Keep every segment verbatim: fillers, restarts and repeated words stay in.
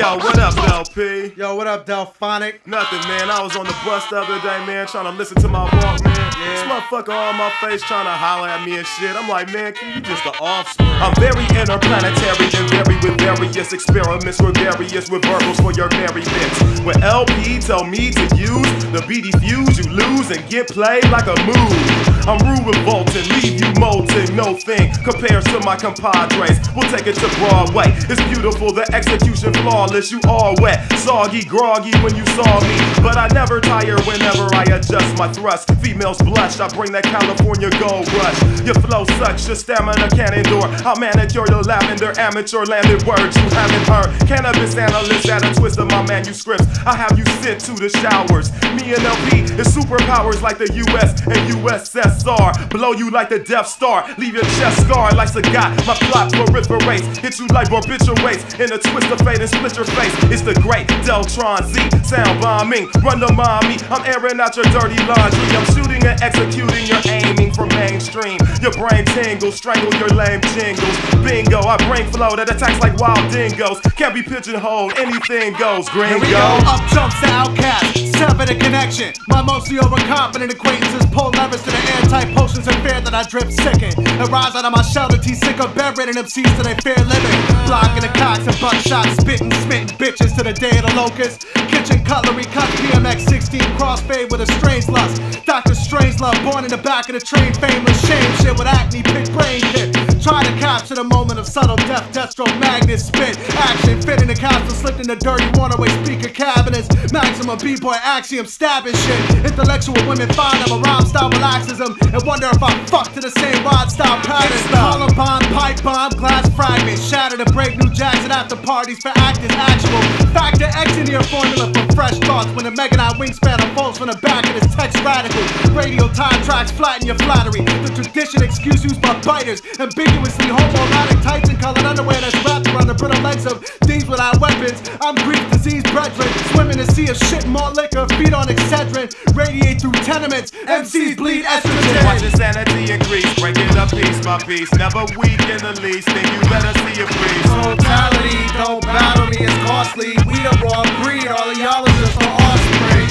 Yo, what up, L P? Yo, what up, Delphonic? Nothing, man. I was on the bus the other day, man, trying to listen to my Walkman. Yeah. This motherfucker on my face trying to holler at me and shit. I'm like, man, can you just the offspring? I'm very interplanetary and very with various experiments gregarious with verbals for your merry bits. With L P tell me to use the B D fuse, you lose and get played like a move. I'm rude, revolting, leave you molting. No thing compares to my compadres. We'll take it to Broadway. It's beautiful, the execution flawless. You all wet, soggy, groggy when you saw me. But I never tire whenever I adjust my thrust. Females blush, I bring that California gold rush. Your flow sucks, your stamina can't endure. I'll manicure the lavender, amateur landed words you haven't heard. Cannabis analyst at a twist of my manuscripts. I have you sit to the showers. Me and L P is superpowers like the U S and U S S R. Blow you like the Death Star, leave your chest scarred like Sagat. My plot proliferates, hit you like barbiturates. In a twist of fate and split your face. It's the great Deltron Z, sound bombing. Run to mommy, I'm airing out your dirty laundry. I'm shooting and executing, you're aiming for mainstream. Your brain tingles, strangle your lame jingles. Bingo, I bring flow that attacks like wild dingoes. Can't be pigeonholed, anything goes. Gringo. Here we go, up jumps the outcast, sever the connection. My mostly overconfident acquaintances pull levers to the airtight potions of fear that I drip sicken. And rise out of my shell to tea sick of bedridden M Cs to they fear living. Blocking the cocks and buckshot, spitting, smitten bitches to the day of the locust. Kitchen cutlery, cut P M X sixteen crossfade with a strange lust. Doctor Strangelove, born in the back of the train, fameless shame shit with acne, pick brain shit. Try to capture the moment of subtle death, deathstroke, magnet, spit, action, fit in the capsule, slipped in the dirty waterway speaker cabinets. Maximum B-boy axiom, stabbing shit. Intellectual women find I'm a rhyme style laxism and wonder if I fuck to the same rod style pattern. Columbine, pipe bomb, glass fragments, shatter to break new Jackson after parties for actors actual. Factor X in your formula for fresh thoughts when the Mega Nine wingspan unfolds from the back of this text radical. Radio time tracks flatten your flattery. The tradition excuse used by biters. Ambiguously homoerotic tights and colored underwear that's wrapped around the brittle legs of things without weapons. I'm Greek disease brethren, swimming in a sea of shit, more liquor, feed on Excedrin, radiate through tenements, M Cs bleed estrogen. Watch insanity increase, break it up piece by piece. Never weak in the least, think you better see a breeze. Totality, don't battle me, it's costly. We the raw breed, all of y'all is just for offspring.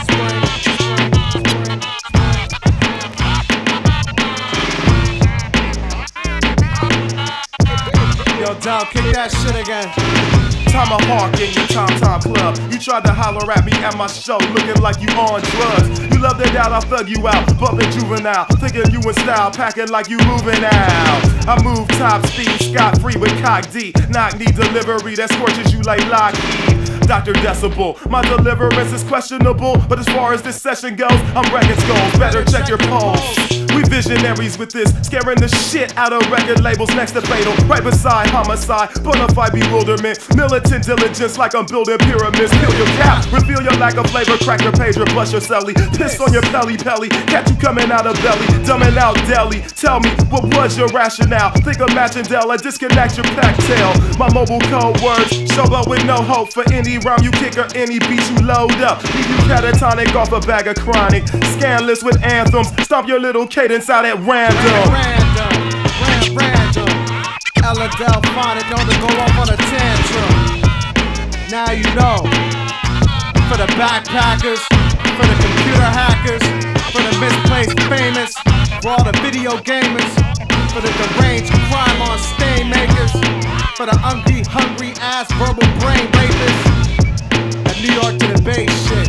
Yo, Del, kick that shit again. Tomahawk in your Tom Tom Club. You tried to holler at me at my show, looking like you on drugs. You love the doubt, I'll thug you out, bumping juvenile, thinking you in style, packing like you moving out. I move top speed, scot free with cock D. Knock knee delivery that scorches you like Lockheed. Doctor Decibel, my deliverance is questionable, but as far as this session goes, I'm wrecking skulls. Better check your pulse. We visionaries with this, scaring the shit out of record labels next to fatal. Right beside homicide, bonafide bewilderment. Militant diligence like I'm building pyramids. Peel your cap, reveal your lack of flavor. Crack your pager, blush your celly. Piss on your pelly pelly, catch you coming out of belly. Dumbing out deli, tell me what was your rationale? Think of Machandela, disconnect your pack tail. My mobile code words, show up with no hope for any rhyme you kick or any beat you load up. Leave you catatonic off a bag of chronic. Scanless with anthems, stomp your little cadence out at random. Random, random, random. Ella Delphonic known to go off on a tantrum. Now you know. For the backpackers, for the computer hackers, for the misplaced famous, for all the video gamers, for the deranged crime on stain makers, for the hungry, hungry ass verbal brain rapists. New York to the Bay shit.